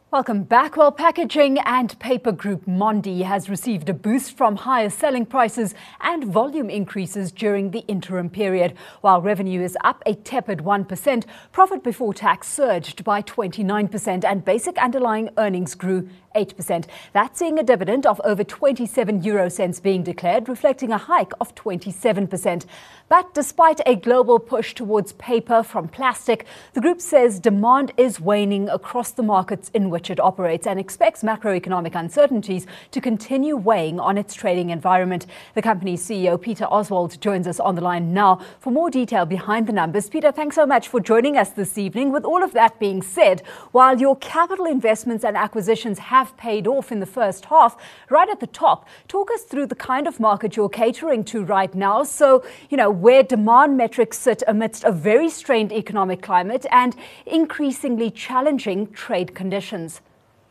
Welcome back. Well, packaging and paper group Mondi has received a boost from higher selling prices and volume increases during the interim period. While revenue is up a tepid 1%, profit before tax surged by 29% and basic underlying earnings grew 8%. That's seeing a dividend of over 27 euro cents being declared, reflecting a hike of 27%. But despite a global push towards paper from plastic, the group says demand is waning across the markets in which it operates and expects macroeconomic uncertainties to continue weighing on its trading environment. The company's CEO, Peter Oswald, joins us on the line now for more detail behind the numbers. Peter, thanks so much for joining us this evening. With all of that being said, while your capital investments and acquisitions have paid off in the first half, right at the top, talk us through the kind of market you're catering to right now. So, where demand metrics sit amidst a very strained economic climate and increasingly challenging trade conditions.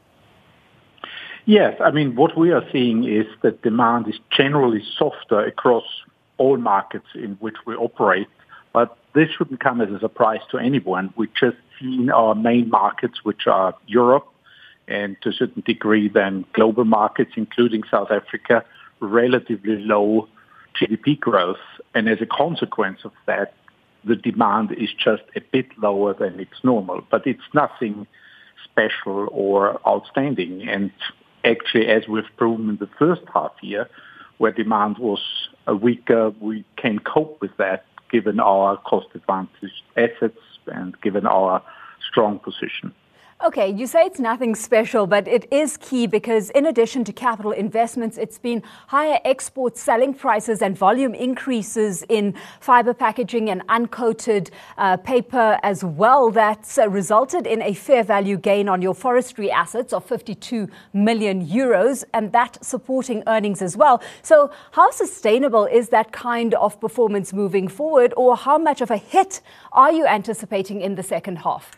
Yes, what we are seeing is that demand is generally softer across all markets in which we operate, but this shouldn't come as a surprise to anyone. We've just seen our main markets, which are Europe, and to a certain degree then global markets, including South Africa, relatively low GDP growth. And as a consequence of that, the demand is just a bit lower than it's normal. But it's nothing special or outstanding. And actually, as we've proven in the first half year, where demand was weaker, we can cope with that given our cost-advantaged assets and given our strong position. Okay, you say it's nothing special, but it is key because in addition to capital investments, it's been higher export selling prices and volume increases in fiber packaging and uncoated paper as well. That's resulted in a fair value gain on your forestry assets of 52 million euros, and that supporting earnings as well. So how sustainable is that kind of performance moving forward, or how much of a hit are you anticipating in the second half?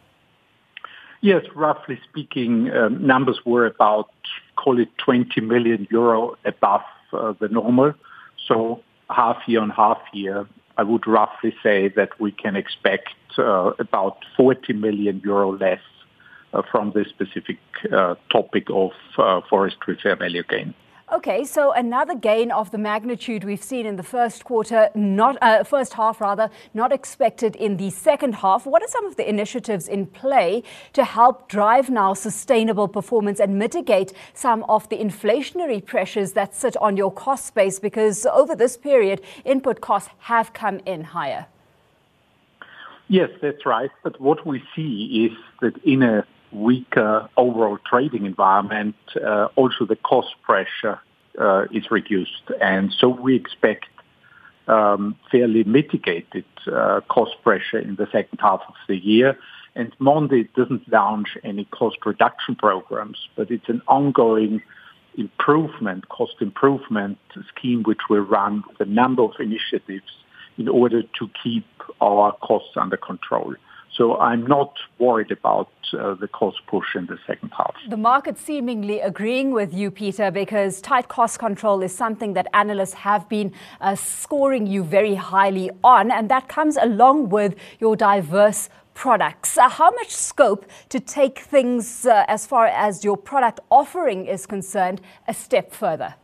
Yes, roughly speaking, numbers were about, call it 20 million euro above the normal. So half year on half year, I would roughly say that we can expect about 40 million euro less from this specific topic of forestry fair value gain. Okay, so another gain of the magnitude we've seen in the first half, not expected in the second half. What are some of the initiatives in play to help drive now sustainable performance and mitigate some of the inflationary pressures that sit on your cost base? Because over this period, input costs have come in higher. Yes, that's right. But what we see is that in a weaker overall trading environment, also the cost pressure is reduced. And so we expect fairly mitigated cost pressure in the second half of the year. And Mondi doesn't launch any cost reduction programs, but it's an ongoing cost improvement scheme which will run with a number of initiatives in order to keep our costs under control. So I'm not worried about the cost push in the second half. The market seemingly agreeing with you, Peter, because tight cost control is something that analysts have been scoring you very highly on, and that comes along with your diverse products. How much scope to take things as far as your product offering is concerned a step further?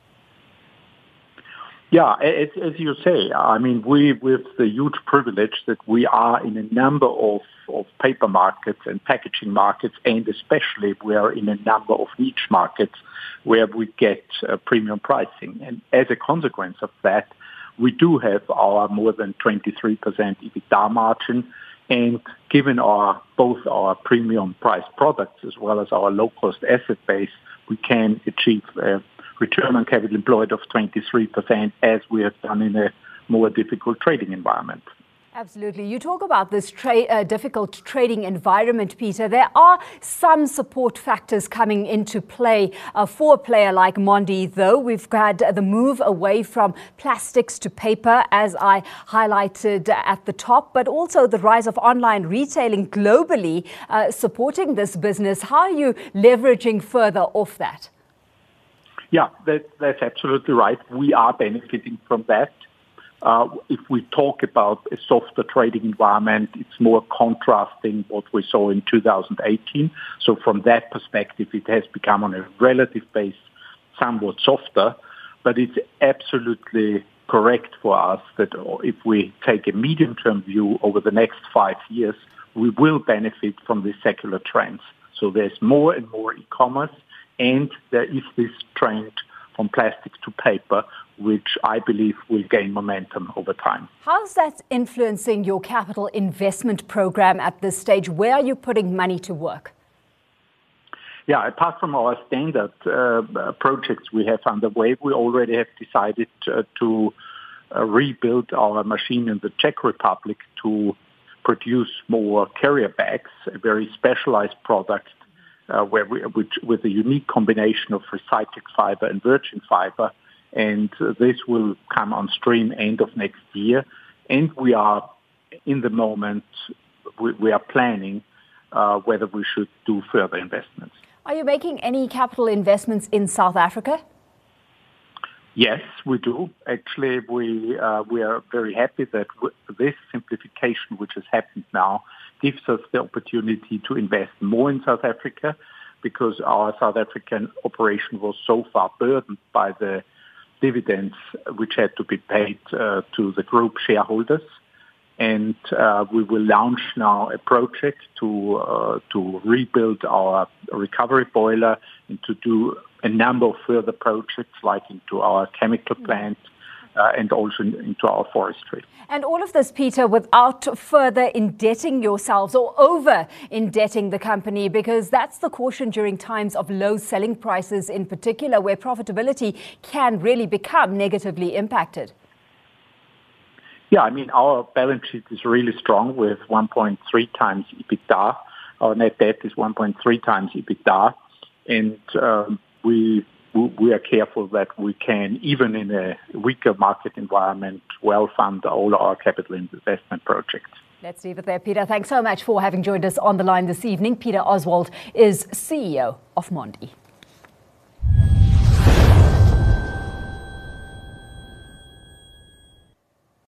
Yeah, as you say, we with the huge privilege that we are in a number of paper markets and packaging markets, and especially we are in a number of niche markets where we get premium pricing. And as a consequence of that, we do have our more than 23% EBITDA margin. And given both our premium price products as well as our low-cost asset base, we can achieve return on capital employed of 23%, as we have done in a more difficult trading environment. Absolutely. You talk about this difficult trading environment, Peter. There are some support factors coming into play for a player like Mondi, though. We've had the move away from plastics to paper, as I highlighted at the top, but also the rise of online retailing globally supporting this business. How are you leveraging further off that? Yeah, that's absolutely right. We are benefiting from that. If we talk about a softer trading environment, it's more contrasting what we saw in 2018. So from that perspective, it has become on a relative base somewhat softer, but it's absolutely correct for us that if we take a medium-term view over the next 5 years, we will benefit from these secular trends. So there's more and more e-commerce, and there is this trend from plastic to paper, which I believe will gain momentum over time. How's that influencing your capital investment program at this stage? Where are you putting money to work? Yeah, apart from our standard projects we have underway, we already have decided to rebuild our machine in the Czech Republic to produce more carrier bags, a very specialized product with a unique combination of recycled fiber and virgin fiber. And this will come on stream end of next year. And we are, in the moment, we are planning whether we should do further investments. Are you making any capital investments in South Africa? Yes, we do. Actually, we are very happy that this simplification, which has happened now, gives us the opportunity to invest more in South Africa, because our South African operation was so far burdened by the dividends which had to be paid to the group shareholders. And we will launch now a project to rebuild our recovery boiler and to do a number of further projects like into our chemical plant and also into our forestry. And all of this, Peter, without further indebting yourselves or over-indebting the company, because that's the caution during times of low selling prices in particular, where profitability can really become negatively impacted. Yeah, I mean, our balance sheet is really strong with 1.3 times EBITDA. Our net debt is 1.3 times EBITDA. And we are careful that we can, even in a weaker market environment, well fund all our capital investment projects. Let's leave it there, Peter. Thanks so much for having joined us on the line this evening. Peter Oswald is CEO of Mondi.